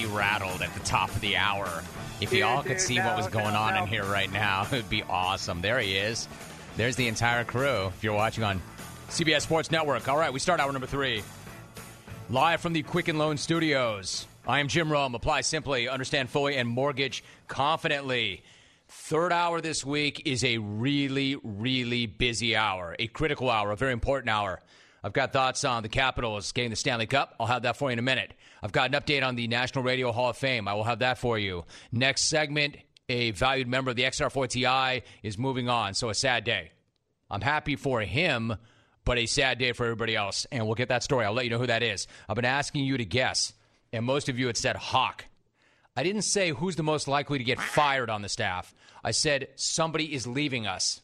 belly rattled at the top of the hour. If you all could see what was going on in here right now, it would be awesome. There he is. There's the entire crew if you're watching on CBS Sports Network. All right, we start hour number 3. Live from the Quicken Loan Studios. I am Jim Rome. Apply simply, understand fully, and mortgage confidently. Third hour this week is a really, really busy hour, a critical hour, a very important hour. I've got thoughts on the Capitals getting the Stanley Cup. I'll have that for you in a minute. I've got an update on the National Radio Hall of Fame. I will have that for you. Next segment, a valued member of the XR4TI is moving on, so a sad day. I'm happy for him, but a sad day for everybody else, and we'll get that story. I'll let you know who that is. I've been asking you to guess, and most of you had said Hawk. I didn't say who's the most likely to get fired on the staff. I said somebody is leaving us.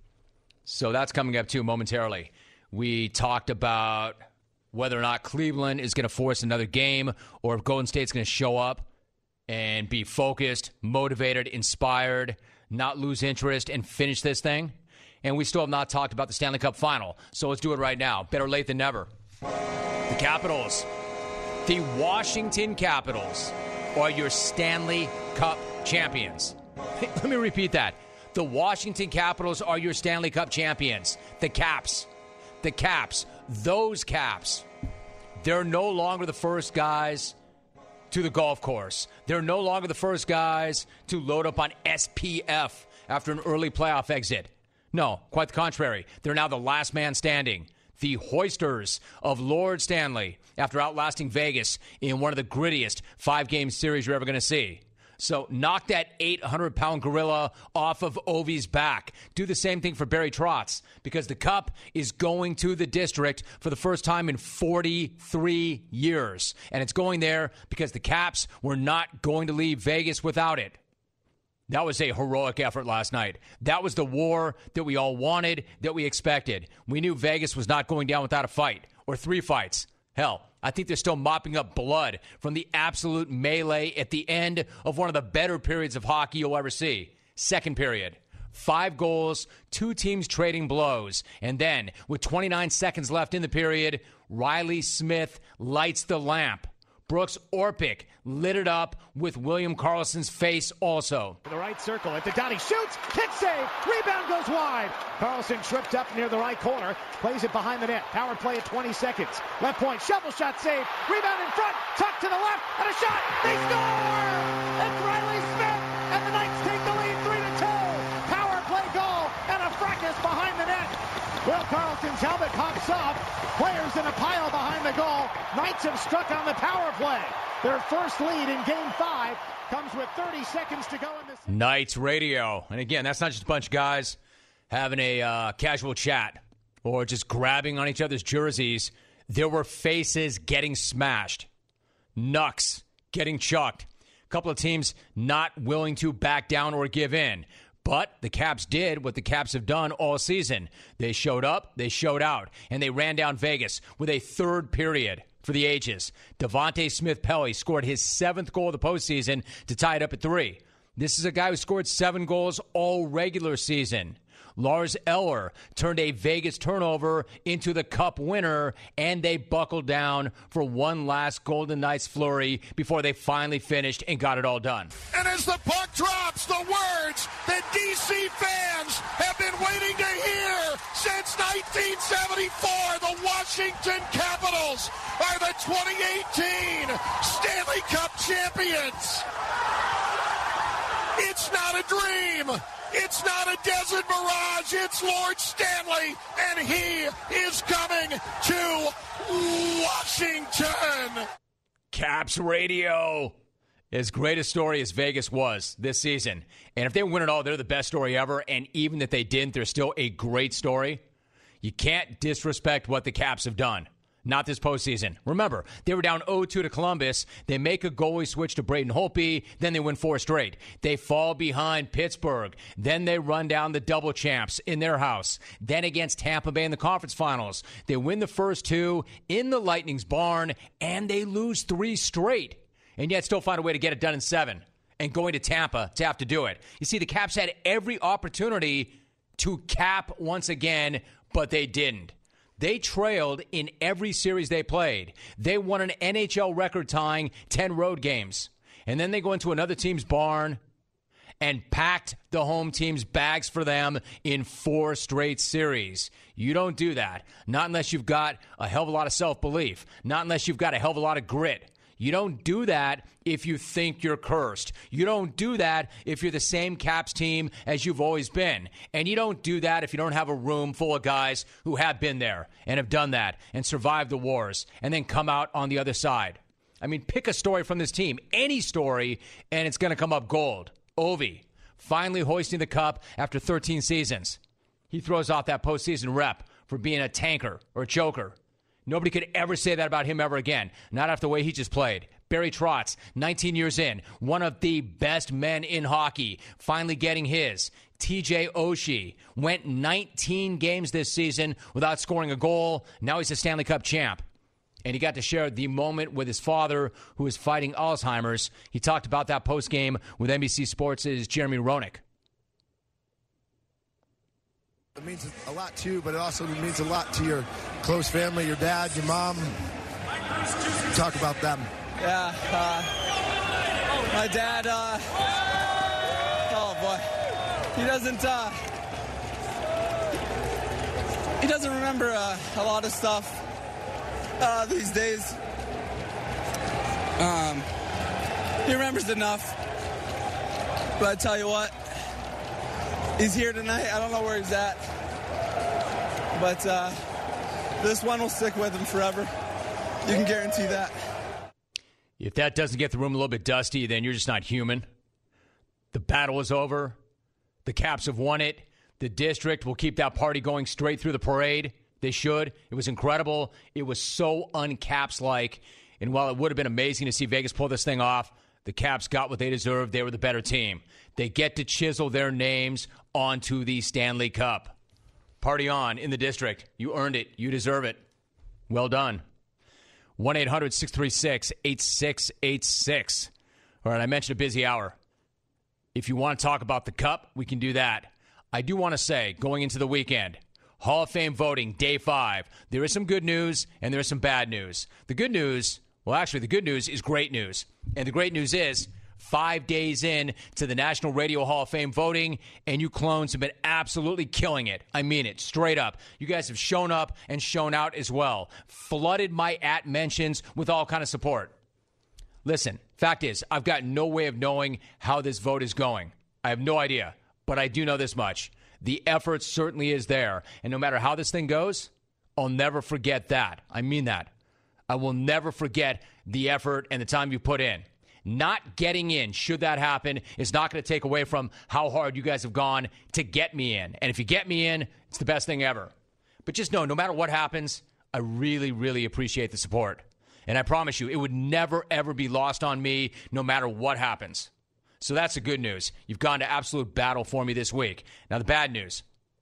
So that's coming up, too, momentarily. We talked about whether or not Cleveland is going to force another game or if Golden State's going to show up and be focused, motivated, inspired, not lose interest, and finish this thing. And we still have not talked about the Stanley Cup Final, so let's do it right now. Better late than never. The Capitals, the Washington Capitals, are your Stanley Cup champions. Let me repeat that. The Washington Capitals are your Stanley Cup champions. The Caps. The Caps. Those Caps. They're no longer the first guys to the golf course. They're no longer the first guys to load up on SPF after an early playoff exit. No, quite the contrary. They're now the last man standing. The hoisters of Lord Stanley after outlasting Vegas in one of the grittiest 5-game series you're ever going to see. So knock that 800-pound gorilla off of Ovi's back. Do the same thing for Barry Trotz because the Cup is going to the District for the first time in 43 years. And it's going there because the Caps were not going to leave Vegas without it. That was a heroic effort last night. That was the war that we all wanted, that we expected. We knew Vegas was not going down without a fight or 3 fights. Hell, I think they're still mopping up blood from the absolute melee at the end of one of the better periods of hockey you'll ever see. Second period. 5 goals, 2 teams trading blows. And then, with 29 seconds left in the period, Riley Smith lights the lamp. Brooks Orpik lit it up with William Karlsson's face also. In the right circle, at the dot, he shoots, kick save, rebound goes wide. Karlsson tripped up near the right corner, plays it behind the net. Power play at 20 seconds. Left point, shovel shot save, rebound in front, tuck to the left, and a shot. They score! It's Riley Smith, and the Knights take the lead 3-2. Power play goal, and a fracas behind the net. Will Karlsson's helmet pops off. Players in a pile behind the goal. Knights have struck on the power play. Their first lead in Game 5 comes with 30 seconds to go in this. Knights Radio. And again, that's not just a bunch of guys having a casual chat or just grabbing on each other's jerseys. There were faces getting smashed. Knucks getting chucked. A couple of teams not willing to back down or give in. But the Caps did what the Caps have done all season. They showed up, they showed out, and they ran down Vegas with a third period for the ages. Devontae Smith-Pelly scored his 7th goal of the postseason to tie it up at 3. This is a guy who scored 7 goals all regular season. Lars Eller turned a Vegas turnover into the Cup winner, and they buckled down for one last Golden Knights flurry before they finally finished and got it all done. And as the puck drops, the words that D.C. fans have been waiting to hear since 1974, the Washington Capitals are the 2018 Stanley Cup champions. It's not a dream. It's not a desert mirage. It's Lord Stanley, and he is coming to Washington. Caps Radio. As great a story as Vegas was this season. And if they win it all, they're the best story ever. And even if they didn't, they're still a great story. You can't disrespect what the Caps have done. Not this postseason. Remember, they were down 0-2 to Columbus. They make a goalie switch to Braden Holtby. Then they win 4 straight. They fall behind Pittsburgh. Then they run down the double champs in their house. Then against Tampa Bay in the conference finals. They win the first 2 in the Lightning's barn, and they lose 3 straight. And yet still find a way to get it done in 7. And going to Tampa to have to do it. You see, the Caps had every opportunity to cap once again, but they didn't. They trailed in every series they played. They won an NHL record-tying 10 road games. And then they go into another team's barn and packed the home team's bags for them in 4 straight series. You don't do that. Not unless you've got a hell of a lot of self-belief. Not unless you've got a hell of a lot of grit. You don't do that if you think you're cursed. You don't do that if you're the same Caps team as you've always been. And you don't do that if you don't have a room full of guys who have been there and have done that and survived the wars and then come out on the other side. I mean, pick a story from this team, any story, and it's going to come up gold. Ovi, finally hoisting the cup after 13 seasons. He throws off that postseason rep for being a tanker or a choker. Nobody could ever say that about him ever again, not after the way he just played. Barry Trotz, 19 years in, one of the best men in hockey, finally getting his. TJ Oshie went 19 games this season without scoring a goal. Now he's a Stanley Cup champ. And he got to share the moment with his father, who is fighting Alzheimer's. He talked about that postgame with NBC Sports' Jeremy Roenick. It means a lot to you, but it also means a lot to your close family, your dad, your mom. Talk about them. Yeah, my dad, oh boy, he doesn't remember a lot of stuff these days. He remembers enough, but I tell you what, he's here tonight. I don't know where he's at, but this one will stick with him forever. You can guarantee that. If that doesn't get the room a little bit dusty, then you're just not human. The battle is over. The Caps have won it. The district will keep that party going straight through the parade. They should. It was incredible. It was so un-Caps-like. And while it would have been amazing to see Vegas pull this thing off, the Caps got what they deserved. They were the better team. They get to chisel their names onto the Stanley Cup. Party on in the district. You earned it. You deserve it. Well done. 1-800-636-8686. All right, I mentioned a busy hour. If you want to talk about the Cup, we can do that. I do want to say, going into the weekend, Hall of Fame voting, day 5. There is some good news and there is some bad news. The good news, well, actually, the good news is great news. And the great news is 5 days in to the National Radio Hall of Fame voting, and you clones have been absolutely killing it. I mean it, straight up. You guys have shown up and shown out as well. Flooded my @mentions with all kind of support. Listen, fact is, I've got no way of knowing how this vote is going. I have no idea, but I do know this much. The effort certainly is there, and no matter how this thing goes, I'll never forget that. I mean that. I will never forget the effort and the time you put in. Not getting in, should that happen, is not going to take away from how hard you guys have gone to get me in. And if you get me in, it's the best thing ever. But just know, no matter what happens, I really, really appreciate the support. And I promise you, it would never, ever be lost on me, no matter what happens. So that's the good news. You've gone to absolute battle for me this week. Now, the bad news.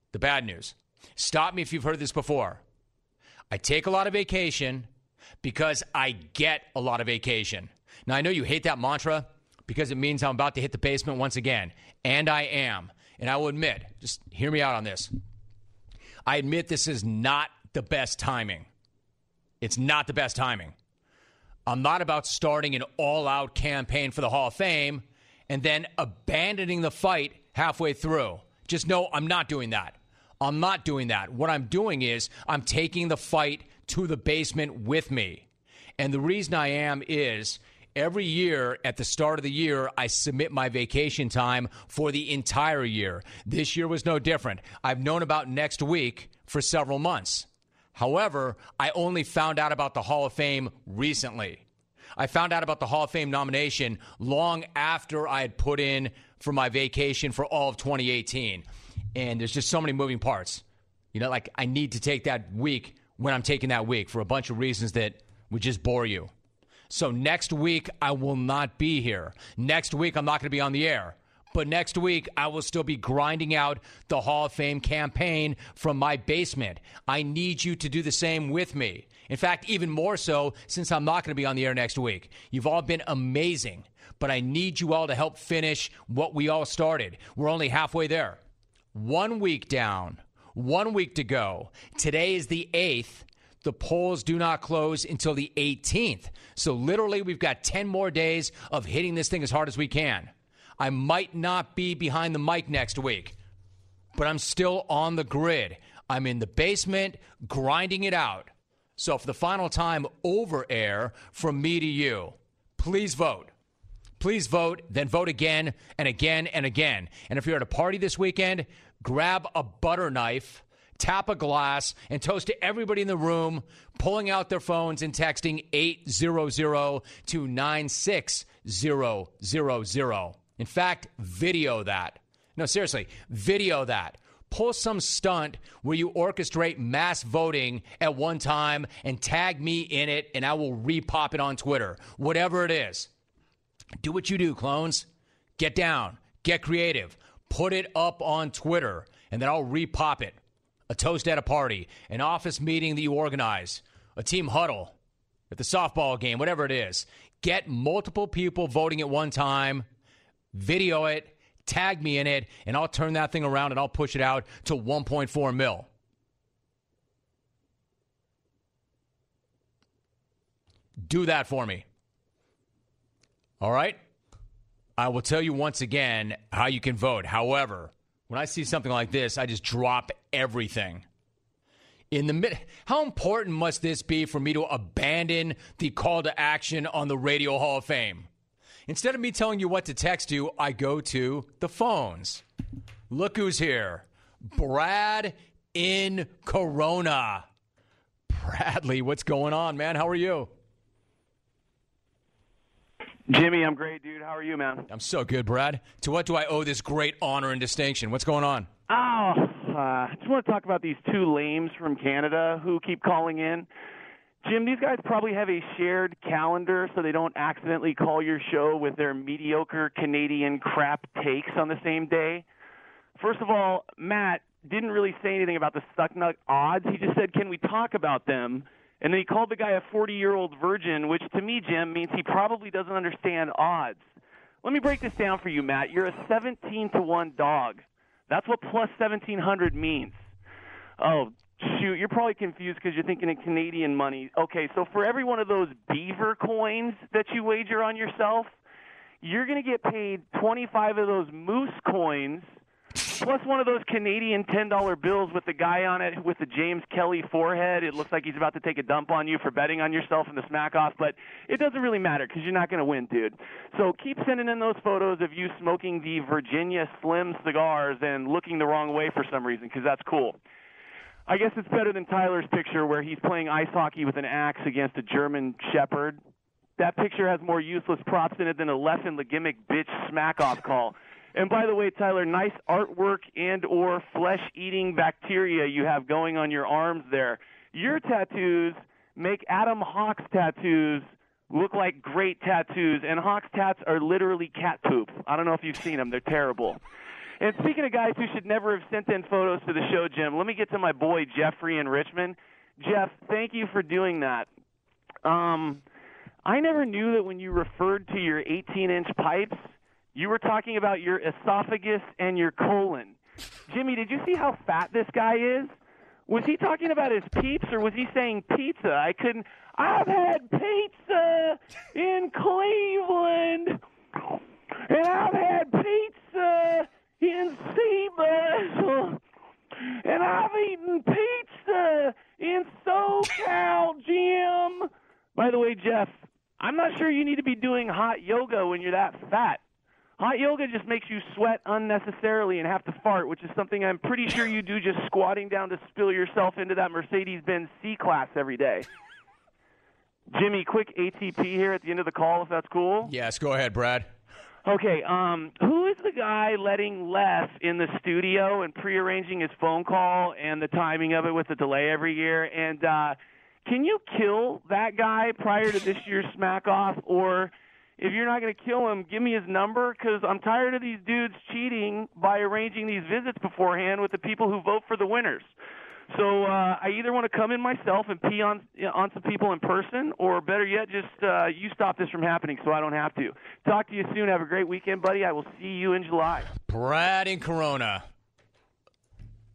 Stop me if you've heard this before. I take a lot of vacation because I get a lot of vacation. Now, I know you hate that mantra because it means I'm about to hit the basement once again. And I am. And I will admit, just hear me out on this. I admit this is not the best timing. It's not the best timing. I'm not about starting an all-out campaign for the Hall of Fame and then abandoning the fight halfway through. Just know I'm not doing that. I'm not doing that. What I'm doing is I'm taking the fight to the basement with me. And the reason I am is every year at the start of the year, I submit my vacation time for the entire year. This year was no different. I've known about next week for several months. However, I only found out about the Hall of Fame recently. I found out about the Hall of Fame nomination long after I had put in for my vacation for all of 2018. And there's just so many moving parts. You know, like I need to take that week when I'm taking that week for a bunch of reasons that would just bore you. So next week, I will not be here. Next week, I'm not going to be on the air. But next week, I will still be grinding out the Hall of Fame campaign from my basement. I need you to do the same with me. In fact, even more so since I'm not going to be on the air next week. You've all been amazing, but I need you all to help finish what we all started. We're only halfway there. 1 week down. 1 week to go. Today is the 8th. The polls do not close until the 18th. So literally, we've got 10 more days of hitting this thing as hard as we can. I might not be behind the mic next week, but I'm still on the grid. I'm in the basement grinding it out. So for the final time over air from me to you, please vote. Please vote, then vote again and again and again. And if you're at a party this weekend, grab a butter knife, tap a glass, and toast to everybody in the room, pulling out their phones and texting 800 to 96000. In fact, video that. No, seriously, video that. Pull some stunt where you orchestrate mass voting at one time and tag me in it, and I will repop it on Twitter. Whatever it is. Do what you do, clones. Get down. Get creative. Put it up on Twitter, and then I'll repop it. A toast at a party, an office meeting that you organize, a team huddle at the softball game, whatever it is. Get multiple people voting at one time. Video it. Tag me in it, and I'll turn that thing around and I'll push it out to 1.4 mil. Do that for me. All right? I will tell you once again how you can vote. However, when I see something like this, I just drop everything. How important must this be for me to abandon the call to action on the Radio Hall of Fame? Instead of me telling you what to text you, I go to the phones. Look who's here. Brad in Corona. Bradley, what's going on, man? How are you? Jimmy, I'm great, dude. How are you, man? I'm so good, Brad. To what do I owe this great honor and distinction? What's going on? I just want to talk about these two lames from Canada who keep calling in. Jim, these guys probably have a shared calendar so they don't accidentally call your show with their mediocre Canadian crap takes on the same day. First of all, Matt didn't really say anything about the Stucknut odds. He just said, can we talk about them? And then he called the guy a 40-year-old virgin, which to me, Jim, means he probably doesn't understand odds. Let me break this down for you, Matt. You're a 17-1 dog. That's what plus 1,700 means. Oh, shoot, you're probably confused because you're thinking in Canadian money. Okay, so for every one of those beaver coins that you wager on yourself, you're going to get paid 25 of those moose coins plus one of those Canadian $10 bills with the guy on it with the James Kelly forehead. It looks like he's about to take a dump on you for betting on yourself in the smack-off, but it doesn't really matter because you're not going to win, dude. So keep sending in those photos of you smoking the Virginia Slim cigars and looking the wrong way for some reason because that's cool. I guess it's better than Tyler's picture where he's playing ice hockey with an axe against a German Shepherd. That picture has more useless props in it than a Leffen Legimic bitch smack-off call. And by the way, Tyler, nice artwork and or flesh-eating bacteria you have going on your arms there. Your tattoos make Adam Hawk's tattoos look like great tattoos, and Hawk's tats are literally cat poop. I don't know if you've seen them. They're terrible. And speaking of guys who should never have sent in photos to the show, Jim, let me get to my boy Jeffrey in Richmond. Jeff, thank you for doing that. I never knew that when you referred to your 18-inch pipes, you were talking about your esophagus and your colon. Jimmy, did you see how fat this guy is? Was he talking about his peeps or was he saying pizza? I've had pizza in Cleveland, and I've had pizza in Seabus, and I've eaten pizza in SoCal, Jim. By the way, Jeff, I'm not sure you need to be doing hot yoga when you're that fat. Hot yoga just makes you sweat unnecessarily and have to fart, which is something I'm pretty sure you do just squatting down to spill yourself into that Mercedes-Benz C-Class every day. Jimmy, quick ATP here at the end of the call, if that's cool. Yes, go ahead, Brad. Okay, who is the guy letting Les in the studio and prearranging his phone call and the timing of it with the delay every year? And can you kill that guy prior to this year's Smack-Off? Or if you're not going to kill him, give me his number, because I'm tired of these dudes cheating by arranging these visits beforehand with the people who vote for the winners. So I either want to come in myself and pee on some people in person, or better yet, just you stop this from happening so I don't have to. Talk to you soon. Have a great weekend, buddy. I will see you in July. Brad in Corona.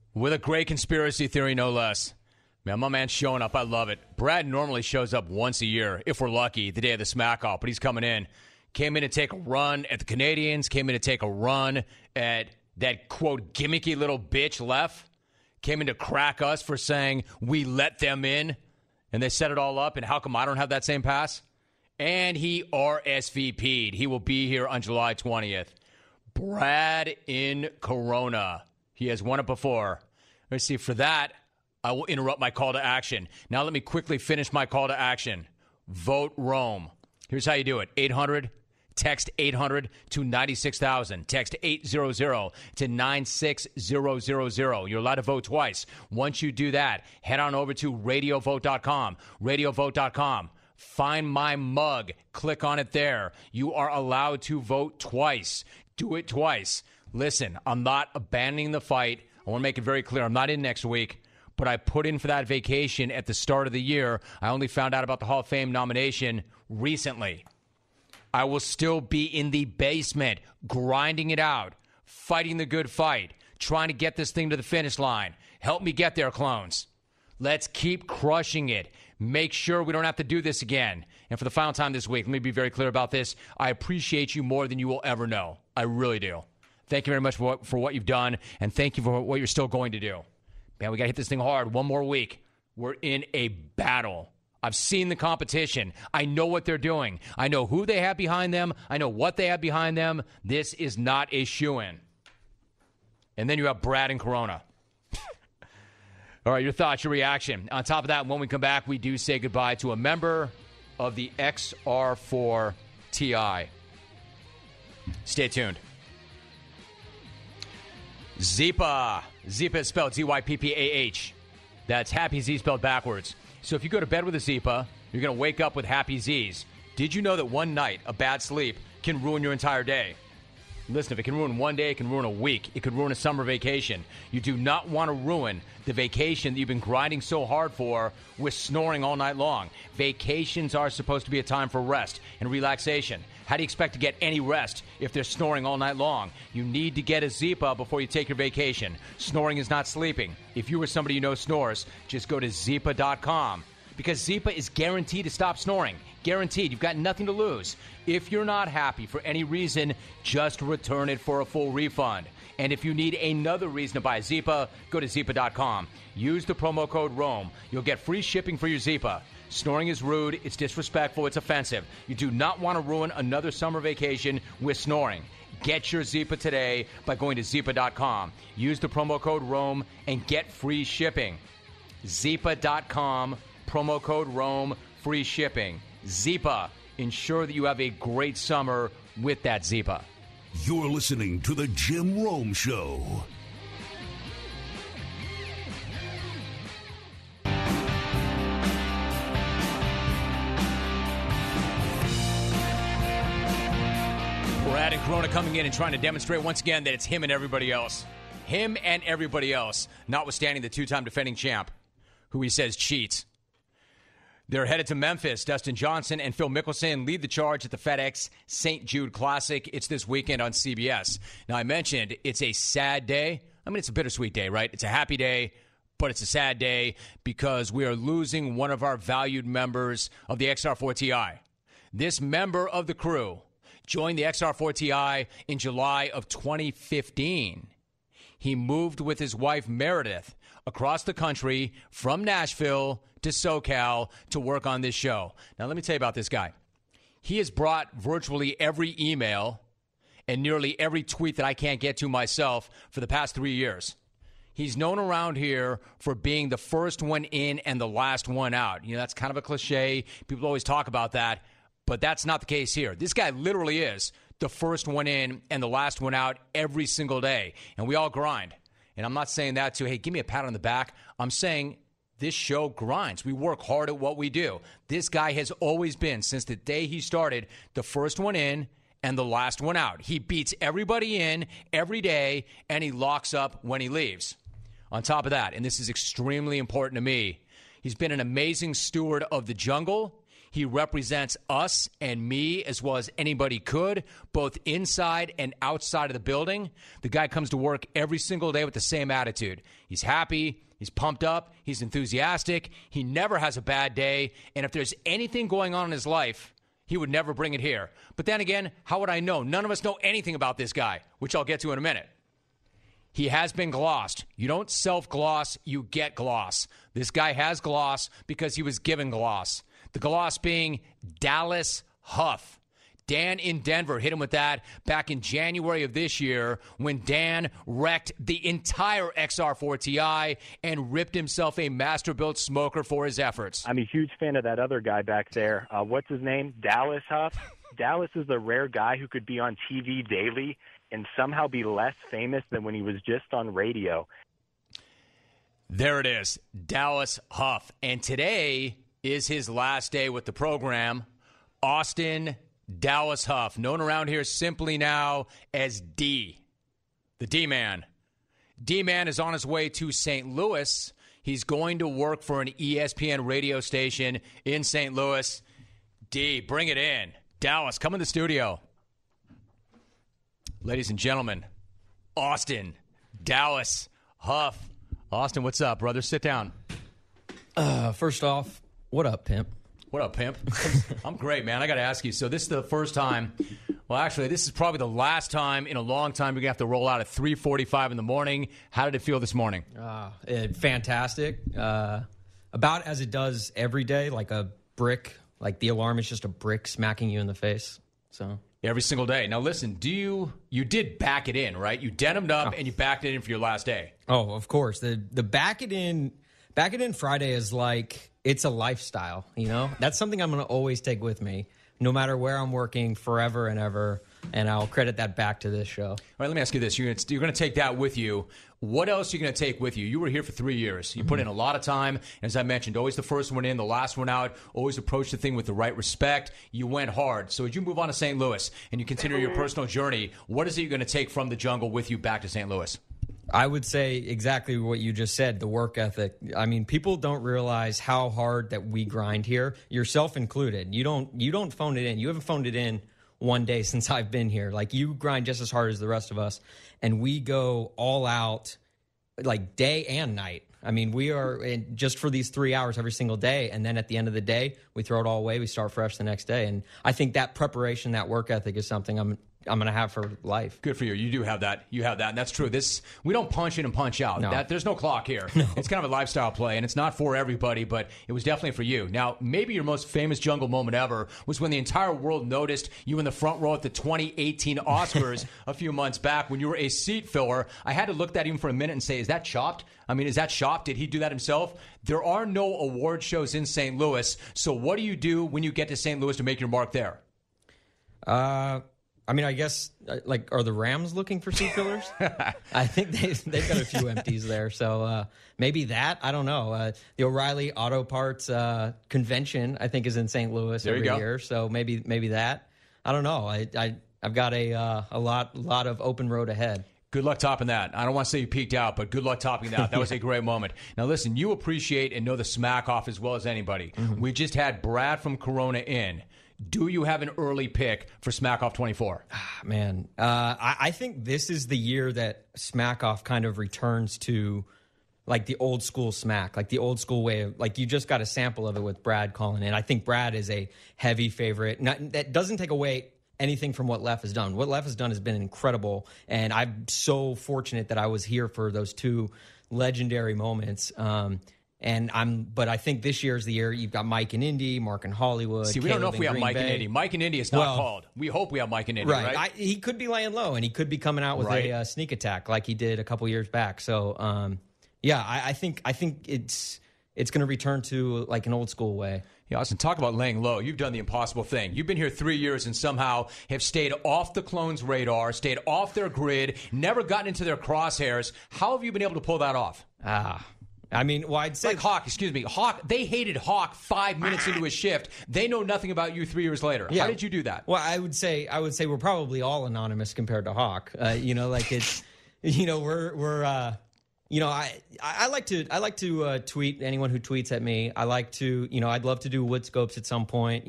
With a great conspiracy theory, no less. Man, my man's showing up. I love it. Brad normally shows up once a year, if we're lucky, the day of the smack-off, but he's coming in. Came in to take a run at the Canadians, came in to take a run at that, quote, gimmicky little bitch left. Came in to crack us for saying we let them in, and they set it all up, and how come I don't have that same pass? And he RSVP'd. He will be here on July 20th. Brad in Corona. He has won it before. Let's see, for that, I will interrupt my call to action. Now let me quickly finish my call to action. Vote Rome. Here's how you do it. 800, text 800 to 96,000. Text 800 to 96000. You're allowed to vote twice. Once you do that, head on over to radiovote.com. Radiovote.com. Find my mug. Click on it there. You are allowed to vote twice. Do it twice. Listen, I'm not abandoning the fight. I want to make it very clear. I'm not in next week, but I put in for that vacation at the start of the year. I only found out about the Hall of Fame nomination recently. I will still be in the basement, grinding it out, fighting the good fight, trying to get this thing to the finish line. Help me get there, clones. Let's keep crushing it. Make sure we don't have to do this again. And for the final time this week, let me be very clear about this. I appreciate you more than you will ever know. I really do. Thank you very much for what you've done, and thank you for what you're still going to do. Man, we got to hit this thing hard. One more week. We're in a battle. I've seen the competition. I know what they're doing. I know who they have behind them. I know what they have behind them. This is not a shoo-in. And then you have Brad and Corona. All right, your thoughts, your reaction. On top of that, when we come back, we do say goodbye to a member of the XR4TI. Stay tuned. Zyppah. Zyppah is spelled Z-Y-P-P-A-H. That's Happy Z spelled backwards. So if you go to bed with a Zyppah, you're going to wake up with Happy Z's. Did you know that one night, a bad sleep, can ruin your entire day? Listen, if it can ruin one day, it can ruin a week. It could ruin a summer vacation. You do not want to ruin the vacation that you've been grinding so hard for with snoring all night long. Vacations are supposed to be a time for rest and relaxation. How do you expect to get any rest if they're snoring all night long? You need to get a Zyppah before you take your vacation. Snoring is not sleeping. If you or somebody you know snores, just go to Zyppah.com. Because Zyppah is guaranteed to stop snoring. Guaranteed. You've got nothing to lose. If you're not happy for any reason, just return it for a full refund. And if you need another reason to buy a Zyppah, go to Zyppah.com. Use the promo code ROAM. You'll get free shipping for your Zyppah. Snoring is rude, it's disrespectful, it's offensive. You do not want to ruin another summer vacation with snoring. Get your Zyppah today by going to Zyppah.com. Use the promo code ROAM and get free shipping. Zyppah.com, promo code ROAM, free shipping. Zyppah. Ensure that you have a great summer with that Zyppah. You're listening to The Jim Rome Show. Brad and Corona coming in and trying to demonstrate once again that it's him and everybody else. Him and everybody else, notwithstanding the two-time defending champ, who he says cheats. They're headed to Memphis. Dustin Johnson and Phil Mickelson lead the charge at the FedEx St. Jude Classic. It's this weekend on CBS. Now, I mentioned it's a sad day. I mean, it's a bittersweet day, right? It's a happy day, but it's a sad day because we are losing one of our valued members of the XR4TI. This member of the crew joined the XR4TI in July of 2015. He moved with his wife, Meredith, across the country from Nashville to SoCal to work on this show. Now, let me tell you about this guy. He has brought virtually every email and nearly every tweet that I can't get to myself for the past 3 years. He's known around here for being the first one in and the last one out. You know, that's kind of a cliche. People always talk about that, but that's not the case here. This guy literally is the first one in and the last one out every single day, and we all grind. And I'm not saying that to, hey, give me a pat on the back. I'm saying this show grinds. We work hard at what we do. This guy has always been, since the day he started, the first one in and the last one out. He beats everybody in every day, and he locks up when he leaves. On top of that, and this is extremely important to me, he's been an amazing steward of the jungle. He represents us and me as well as anybody could, both inside and outside of the building. The guy comes to work every single day with the same attitude. He's happy. He's pumped up. He's enthusiastic. He never has a bad day. And if there's anything going on in his life, he would never bring it here. But then again, how would I know? None of us know anything about this guy, which I'll get to in a minute. He has been glossed. You don't self-gloss, you get gloss. This guy has gloss because he was given gloss. The gloss being Dallas Huff. Dan in Denver hit him with that back in January of this year when Dan wrecked the entire XR4 Ti and ripped himself a master-built smoker for his efforts. I'm a huge fan of that other guy back there. What's his name? Dallas Huff. Dallas is the rare guy who could be on TV daily and somehow be less famous than when he was just on radio. There it is, Dallas Huff. And today is his last day with the program. Austin Dallas Huff, known around here simply now as D, the D-Man. D-Man is on his way to St. Louis. He's going to work for an ESPN radio station in St. Louis. D, bring it in. Dallas, come in the studio. Ladies and gentlemen, Austin Dallas Huff. Austin, what's up, brother? Sit down. First off, what up, pimp? What up, pimp? I'm great, man. I got to ask you. So this is the first time. Well, actually, this is probably the last time in a long time you're going to have to roll out at 3:45 in the morning. How did it feel this morning? Fantastic. About as it does every day, like a brick. Like the alarm is just a brick smacking you in the face. So every single day. Now, listen, you did back it in, right? You denimed up and you backed it in for your last day. Oh, of course. The back it in Friday is like, it's a lifestyle, you know? That's something I'm going to always take with me, no matter where I'm working, forever and ever. And I'll credit that back to this show. All right, let me ask you this. You're going to take that with you. What else are you going to take with you? You were here for 3 years. You put in a lot of time. As I mentioned, always the first one in, the last one out. Always approach the thing with the right respect. You went hard. So as you move on to St. Louis and you continue your personal journey, what is it you're going to take from the jungle with you back to St. Louis? I would say exactly what you just said, the work ethic. I mean, people don't realize how hard that we grind here, yourself included. You don't phone it in. You haven't phoned it in one day since I've been here. Like, you grind just as hard as the rest of us, and we go all out, like, day and night. I mean, we are just for these 3 hours every single day, and then at the end of the day, we throw it all away. We start fresh the next day, and I think that preparation, that work ethic is something I'm going to have for life. Good for you. You do have that. You have that, and that's true. We don't punch in and punch out. No. There's no clock here. No. It's kind of a lifestyle play, and it's not for everybody, but it was definitely for you. Now, maybe your most famous jungle moment ever was when the entire world noticed you in the front row at the 2018 Oscars a few months back when you were a seat filler. I had to look at him for a minute and say, is that chopped? I mean, is that chopped? Did he do that himself? There are no award shows in St. Louis, so what do you do when you get to St. Louis to make your mark there? I mean, I guess, like, are the Rams looking for seat fillers? I think they've got a few empties there. So maybe that. I don't know. The O'Reilly Auto Parts convention, I think, is in St. Louis every year. So maybe that. I don't know. I've got a lot of open road ahead. Good luck topping that. I don't want to say you peaked out, but good luck topping that. That was a great moment. Now, listen, you appreciate and know the smack off as well as anybody. Mm-hmm. We just had Brad from Corona in. Do you have an early pick for Smack Off 24? Man, I think this is the year that Smack Off kind of returns to, like, the old school smack, like the old school way of, like, you just got a sample of it with Brad calling in. I think Brad is a heavy favorite. That doesn't take away anything from what Lef has done. What Lef has done has been incredible, and I'm so fortunate that I was here for those two legendary moments. But I think this year is the year you've got Mike in Indy, Mark in Hollywood. See, we don't know if we have Mike in Indy. Mike in Indy is not called. We hope we have Mike in Indy, right? He could be laying low, and he could be coming out with a sneak attack like he did a couple years back. So, I think it's going to return to, like, an old school way. Yeah, Austin, talk about laying low. You've done the impossible thing. You've been here 3 years and somehow have stayed off the Clones' radar, stayed off their grid, never gotten into their crosshairs. How have you been able to pull that off? I mean, well, I'd say... Like Hawk, they hated Hawk 5 minutes into his shift. They know nothing about you 3 years later. Yeah. How did you do that? Well, I would say we're probably all anonymous compared to Hawk. Like, it's, we're I like to tweet anyone who tweets at me. I like to, I'd love to do wood scopes at some point,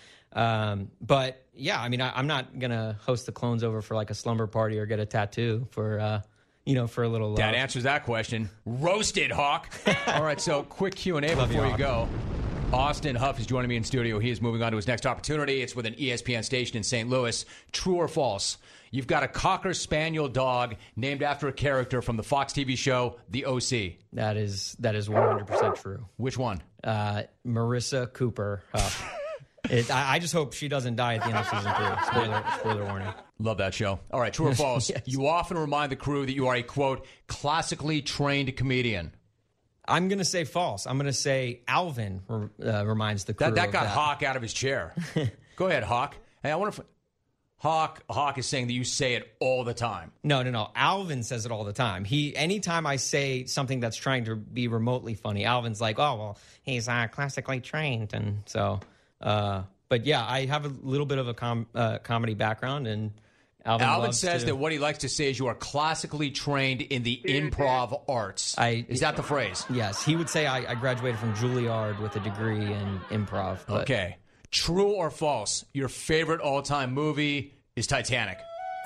but yeah, I mean, I'm not going to host the Clones over for like a slumber party or get a tattoo for, for a little love. That answers that question. Roasted, Hawk. All right, so quick Q&A before you go. Austin Huff is joining me in studio. He is moving on to his next opportunity. It's with an ESPN station in St. Louis. True or false? You've got a Cocker Spaniel dog named after a character from the Fox TV show The OC. That is 100% true. Which one? Marissa Cooper Huff. I just hope she doesn't die at the end of season 3. Spoiler warning. Love that show. All right, true or false? Yes. You often remind the crew that you are a, quote, classically trained comedian. I'm going to say false. I'm going to say Alvin reminds the crew that got that. Hawk out of his chair. Go ahead, Hawk. Hey, I wonder if Hawk is saying that you say it all the time. No. Alvin says it all the time. Anytime I say something that's trying to be remotely funny, Alvin's like, oh, well, he's classically trained. And so, but yeah, I have a little bit of a comedy background, and Alvin says that what he likes to say is you are classically trained in the improv arts. Is that the phrase? Yes. He would say I graduated from Juilliard with a degree in improv. But. Okay. True or false? Your favorite all-time movie is Titanic.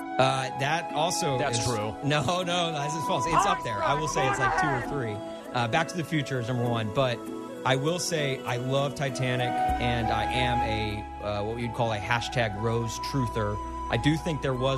That's true. No, this is false. It's up there. I will say it's like 2 or 3. Back to the Future is number 1, but I will say I love Titanic, and I am a what you'd call a hashtag Rose truther. I do think there was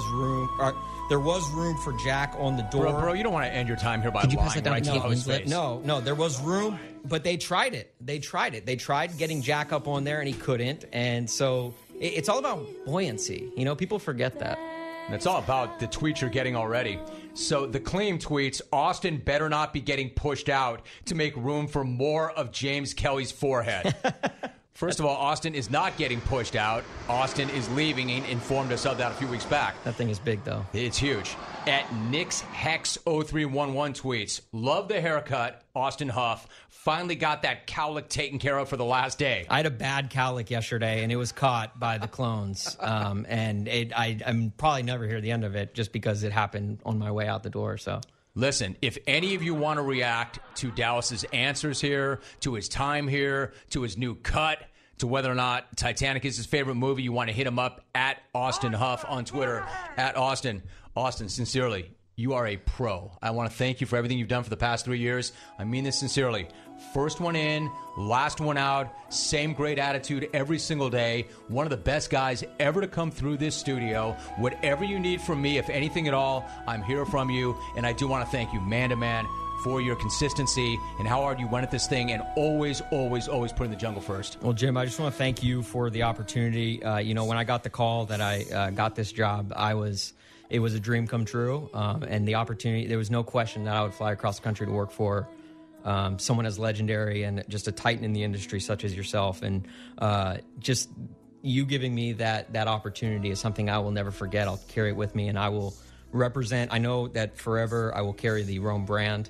room for Jack on the door. Bro, you don't want to end your time here by lying right to his face. No, there was room, but they tried it. They tried getting Jack up on there, and he couldn't. And so it's all about buoyancy. People forget that. And it's all about the tweets you're getting already. So the Clean tweets, Austin better not be getting pushed out to make room for more of James Kelly's forehead. First of all, Austin is not getting pushed out. Austin is leaving. He informed us of that a few weeks back. That thing is big, though. It's huge. At NixHex0311 tweets, love the haircut, Austin Huff. Finally got that cowlick taken care of for the last day. I had a bad cowlick yesterday, and it was caught by the Clones. And I'm probably never hear the end of it just because it happened on my way out the door, so... Listen, if any of you want to react to Dallas's answers here, to his time here, to his new cut, to whether or not Titanic is his favorite movie, you want to hit him up at Austin Huff on Twitter, at Austin. Austin, sincerely, you are a pro. I want to thank you for everything you've done for the past 3 years. I mean this sincerely. First one in, last one out, same great attitude every single day. One of the best guys ever to come through this studio. Whatever you need from me, if anything at all, I'm here from you. And I do want to thank you, man to man, for your consistency and how hard you went at this thing and always putting the jungle first. Well, Jim, I just want to thank you for the opportunity. When I got the call that I got this job, it was a dream come true. And the opportunity, there was no question that I would fly across the country to work for someone as legendary and just a titan in the industry such as yourself. And just you giving me that opportunity is something I will never forget. I'll carry it with me, and I will represent. I know that forever I will carry the Rome brand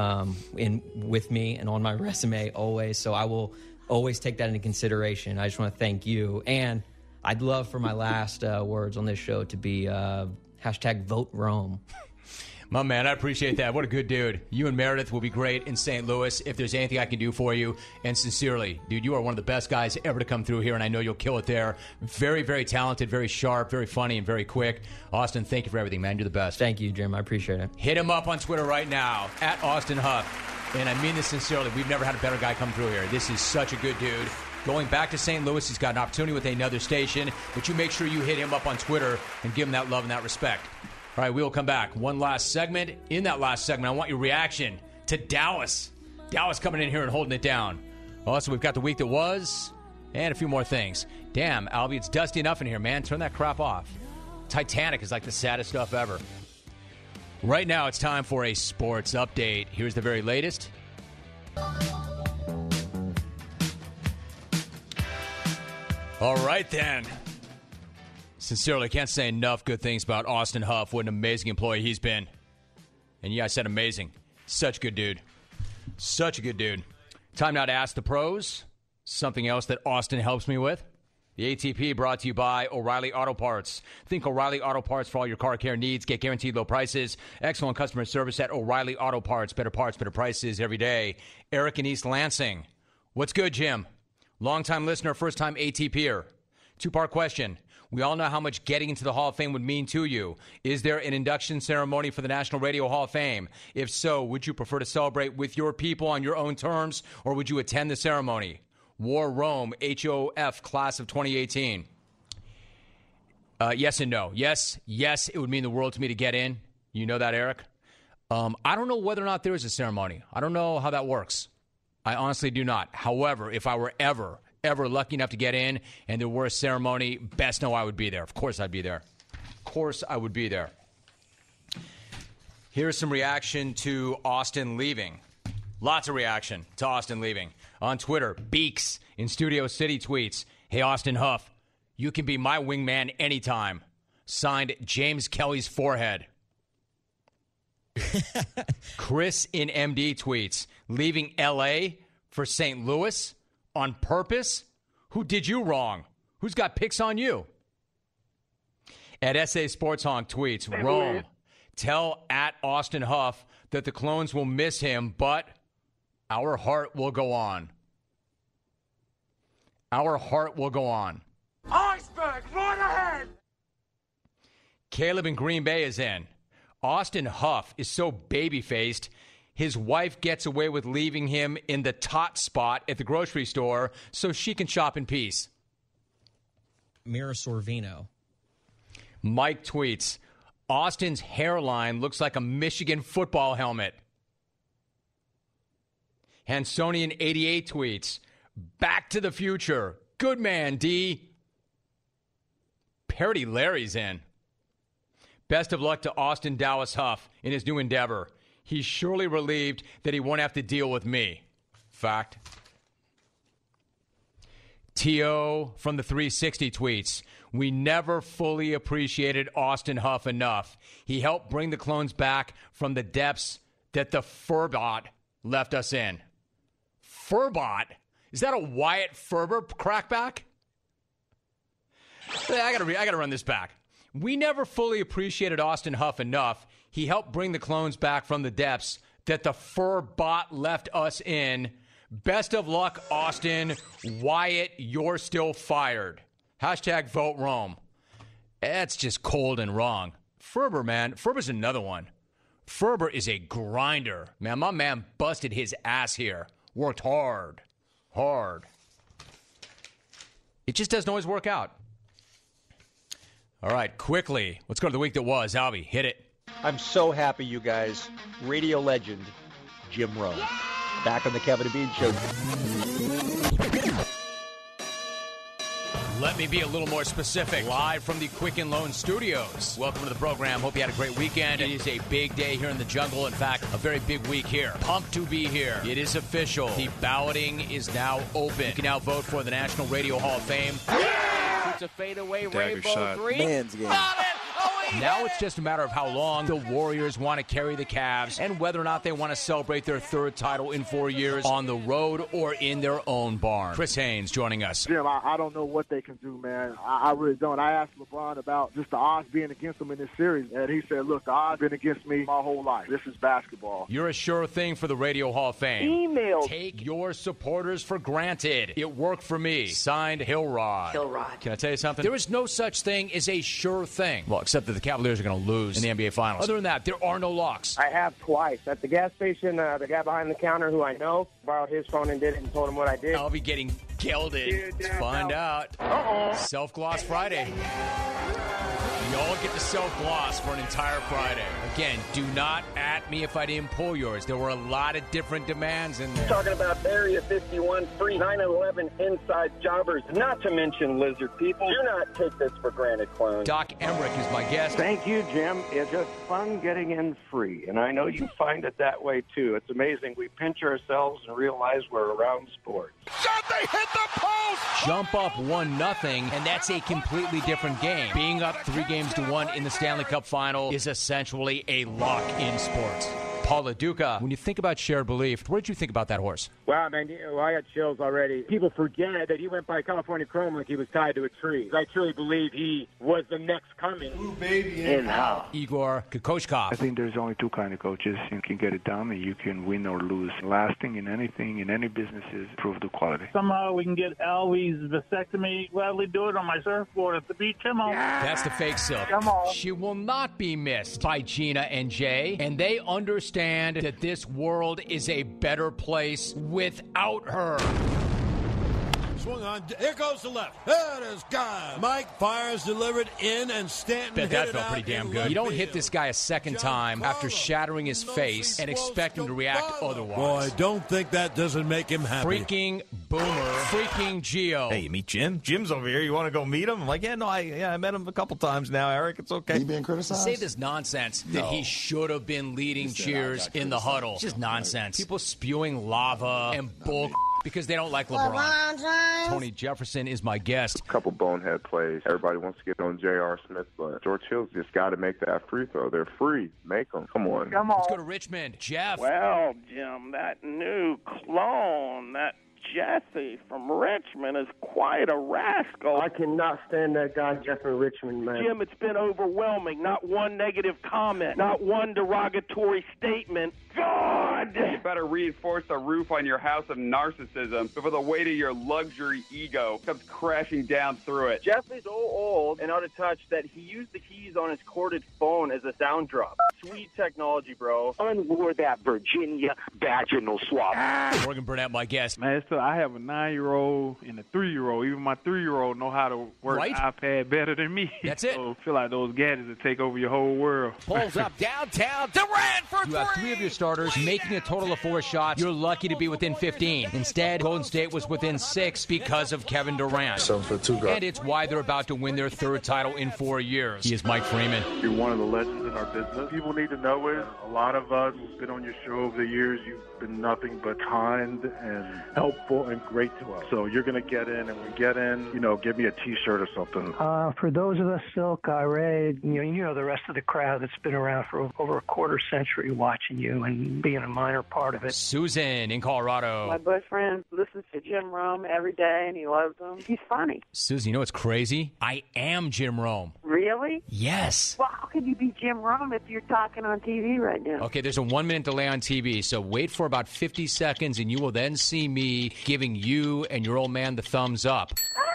with me and on my resume always. So I will always take that into consideration. I just want to thank you. And I'd love for my last words on this show to be hashtag vote Rome. My man, I appreciate that. What a good dude. You and Meredith will be great in St. Louis if there's anything I can do for you. And sincerely, dude, you are one of the best guys ever to come through here, and I know you'll kill it there. Very, very talented, very sharp, very funny, and very quick. Austin, thank you for everything, man. You're the best. Thank you, Jim. I appreciate it. Hit him up on Twitter right now, at Austin Huff. And I mean this sincerely. We've never had a better guy come through here. This is such a good dude. Going back to St. Louis, he's got an opportunity with another station, but you make sure you hit him up on Twitter and give him that love and that respect. All right, we will come back. One last segment. In that last segment, I want your reaction to Dallas. Dallas coming in here and holding it down. Also, we've got the week that was and a few more things. Damn, Albie, it's dusty enough in here, man. Turn that crap off. Titanic is like the saddest stuff ever. Right now, it's time for a sports update. Here's the very latest. All right, then. Sincerely, can't say enough good things about Austin Huff. What an amazing employee he's been. And yeah, I said amazing. Such a good dude. Such a good dude. Time now to ask the pros. Something else that Austin helps me with The ATP brought to you by O'Reilly Auto Parts. Think O'Reilly Auto Parts for all your car care needs. Get guaranteed low prices. Excellent customer service at O'Reilly Auto Parts. Better parts, better prices every day. Eric in East Lansing. What's good, Jim? Longtime listener, first-time ATPer. Two-part question. We all know how much getting into the Hall of Fame would mean to you. Is there an induction ceremony for the National Radio Hall of Fame? If so, would you prefer to celebrate with your people on your own terms, or would you attend the ceremony? War Rome, HOF, class of 2018. Yes and no. Yes, it would mean the world to me to get in. You know that, Eric? I don't know whether or not there is a ceremony. I don't know how that works. I honestly do not. However, if I were ever lucky enough to get in and there were a ceremony, best know I would be there. Of course I'd be there. Of course I would be there. Here's some reaction to Austin leaving. Lots of reaction to Austin leaving. On Twitter, Beaks in Studio City tweets, "Hey, Austin Huff, you can be my wingman anytime." Signed, James Kelly's forehead. Chris in MD tweets, "Leaving L.A. for St. Louis on purpose? Who did you wrong? Who's got picks on you?" At SA Sports Honk tweets, "Rome, tell at Austin Huff that the Clones will miss him, but our heart will go on." Our heart will go on. Iceberg, right ahead! Caleb in Green Bay is in. Austin Huff is so baby-faced, his wife gets away with leaving him in the tot spot at the grocery store so she can shop in peace. Mira Sorvino. Mike tweets, "Austin's hairline looks like a Michigan football helmet." Hansonian 88 tweets, "Back to the future. Good man, D." Parody Larry's in. "Best of luck to Austin Dallas Huff in his new endeavor. He's surely relieved that he won't have to deal with me." Fact. T.O. from the 360 tweets, "We never fully appreciated Austin Huff enough. He helped bring the Clones back from the depths that the Furbot left us in." Furbot? Is that a Wyatt Ferber crackback? I gotta run this back. "We never fully appreciated Austin Huff enough. He helped bring the Clones back from the depths that the Furbot left us in. Best of luck, Austin. Wyatt, you're still fired. Hashtag vote Rome." That's just cold and wrong. Ferber, man. Ferber's another one. Ferber is a grinder. Man, my man busted his ass here. Worked hard. It just doesn't always work out. All right, quickly, let's go to the week that was. Albie, hit it. I'm so happy, you guys. Radio legend, Jim Rome. Back on the Kevin and Bean Show. Let me be a little more specific. Live from the Quicken Loan Studios. Welcome to the program. Hope you had a great weekend. It is a big day here in the jungle. In fact, a very big week here. Pumped to be here. It is official. The balloting is now open. You can now vote for the National Radio Hall of Fame. It's a fadeaway rainbow three. Man's game. Now it's just a matter of how long the Warriors want to carry the Cavs and whether or not they want to celebrate their third title in 4 years on the road or in their own barn. Chris Haynes joining us. Jim, I don't know what they can do, man. I really don't. I asked LeBron about just the odds being against them in this series, and he said, "Look, the odds been against me my whole life. This is basketball." You're a sure thing for the Radio Hall of Fame. Email. Take your supporters for granted. It worked for me. Signed, Hillrod. Can I tell you something? There is no such thing as a sure thing. Well, except that the Cavaliers are going to lose in the NBA Finals. Other than that, there are no locks. I have twice. At the gas station, the guy behind the counter who I know borrowed his phone and did it and told him what I did. I'll be getting gelded. Let's find out. Self-Gloss Friday. You all get to self-gloss for an entire Friday. Again, do not at me if I didn't pull yours. There were a lot of different demands in there. Talking about Area 51 free 9/11 inside jobbers, not to mention lizard people. Do not take this for granted, clone. Doc Emmerich is my guest. Thank you, Jim. It's just fun getting in free, and I know you find it that way, too. It's amazing. We pinch ourselves and realize we're around sports. Shot, they hit the post! Jump up 1-0, and that's a completely different game. Being up 3-1 in the Stanley Cup Final is essentially a lock in sports. Paul LaDuca. When you think about shared belief, what did you think about that horse? Wow, man, I got chills already. People forget that he went by California Chrome like he was tied to a tree. I truly believe he was the next coming. Ooh, baby, in-house. Igor Kokoshkov. I think there's only two kind of coaches. You can get it done and you can win or lose. Lasting in anything, in any business is prove the quality. Somehow we can get Alvy's vasectomy. Gladly do it on my surfboard at the beach. Come on. That's the fake silk. Come on. She will not be missed by Gina and Jay, and they understand that this world is a better place without her. Swung on. Here goes the left. That is gone. Mike fires, delivered in, and Stanton Bet that hit felt it pretty out damn in good. left You don't field. hit this guy a second time after shattering his face and expect him to react otherwise. Boy, don't think that doesn't make him happy. Freaking Boomer. Freaking Gio. Hey, you meet Jim? Jim's over here. You want to go meet him? I'm like, I met him a couple times now, Eric. It's okay. He being criticized? Say this nonsense that he should have been leading cheers in the huddle. It's just nonsense. People spewing lava and bull because they don't like LeBron. Tony Jefferson is my guest. A couple bonehead plays. Everybody wants to get on J.R. Smith, but George Hill's just got to make that free throw. They're free. Make them. Come on. Let's go to Richmond. Jeff. Well, Jim, that new clone, that Jesse from Richmond is quite a rascal. I cannot stand that guy, Jeff from Richmond, man. Jim, it's been overwhelming. Not one negative comment. Not one derogatory statement. God! You better reinforce the roof on your house of narcissism before the weight of your luxury ego comes crashing down through it. Jeff is so old and out of touch that he used the keys on his corded phone as a sound drop. Sweet technology, bro. Unwore that Virginia vaginal swab. Morgan Burnett, my guest. Man, I have a 9-year-old and a 3-year-old. Even my 3-year-old know how to work Right? iPad better than me. That's it. So I feel like those gadgets will take over your whole world. Pulls up downtown. Durant for three. You have 3 of your starters making a total of 4 shots. You're lucky to be within 15. Instead, Golden State was within 6 because of Kevin Durant. 7 for 2 guard. And it's why they're about to win their 3rd title in 4 years. He is Mike Freeman. You're one of the legends in our business. People need to know is a lot of us who've been on your show over the years, you've been nothing but kind and helpful and great to us. So you're going to get in, and when we get in, give me a T-shirt or something. For those of us, Silk, Ray, you know the rest of the crowd that's been around for over a quarter century watching you and being a minor part of it. Susan in Colorado. My boyfriend listens to Jim Rome every day, and he loves him. He's funny. Susan, you know what's crazy? I am Jim Rome. Really? Yes. Well, how can you be Jim Rome if you're talking on TV right now? Okay, there's a 1-minute delay on TV, so wait for about 50 seconds, and you will then see me giving you and your old man the thumbs up.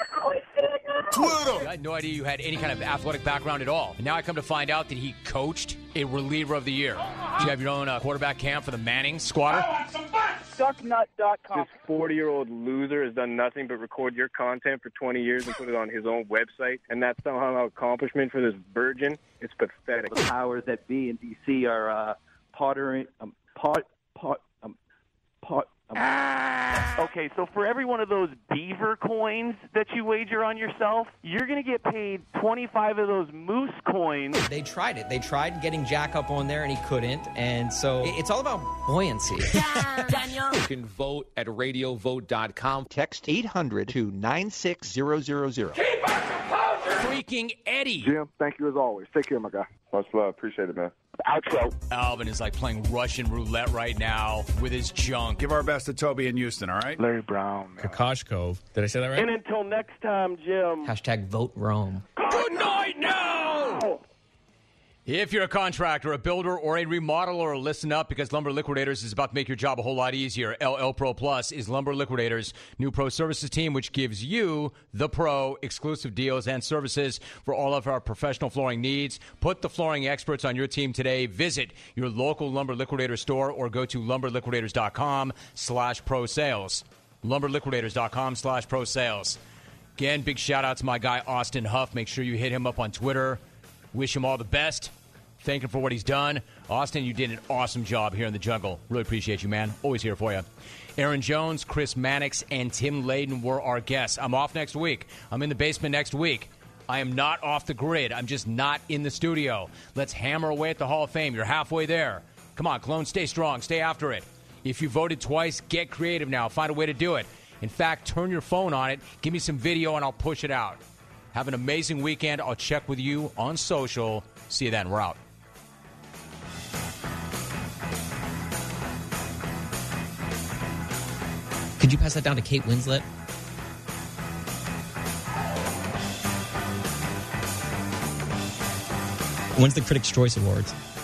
I had no idea you had any kind of athletic background at all. And now I come to find out that he coached a reliever of the year. Do you have your own quarterback camp for the Manning squatter? Ducknut.com. This 40-year-old loser has done nothing but record your content for 20 years and put it on his own website, and that's somehow an accomplishment for this virgin. It's pathetic. The powers that be in D.C. are pottering. Okay, so for every one of those beaver coins that you wager on yourself, you're going to get paid 25 of those moose coins. They tried it. They tried getting Jack up on there, and he couldn't. And so it's all about buoyancy. You can vote at radiovote.com. Text 800 to 96000. Freaking Eddie. Jim, thank you as always. Take care, my guy. Much love. Appreciate it, man. Outro. Alvin is like playing Russian roulette right now with his junk. Give our best to Toby in Houston, all right? Larry Brown. Kokoshkov. Did I say that right? And until next time, Jim. Hashtag vote Rome. Good night now! If you're a contractor, a builder, or a remodeler, listen up because Lumber Liquidators is about to make your job a whole lot easier. LL Pro Plus is Lumber Liquidators' new pro services team, which gives you, the pro, exclusive deals and services for all of our professional flooring needs. Put the flooring experts on your team today. Visit your local Lumber Liquidator store or go to lumberliquidators.com/pro sales. Lumberliquidators.com/pro sales. Again, big shout out to my guy, Austin Huff. Make sure you hit him up on Twitter. Wish him all the best. Thank him for what he's done. Austin, you did an awesome job here in the jungle. Really appreciate you, man. Always here for you. Aaron Jones, Chris Mannix, and Tim Layden were our guests. I'm off next week. I'm in the basement next week. I am not off the grid. I'm just not in the studio. Let's hammer away at the Hall of Fame. You're halfway there. Come on, Clone, stay strong. Stay after it. If you voted twice, get creative now. Find a way to do it. In fact, turn your phone on it. Give me some video, and I'll push it out. Have an amazing weekend. I'll check with you on social. See you then. We're out. Could you pass that down to Kate Winslet? When's the Critics' Choice Awards?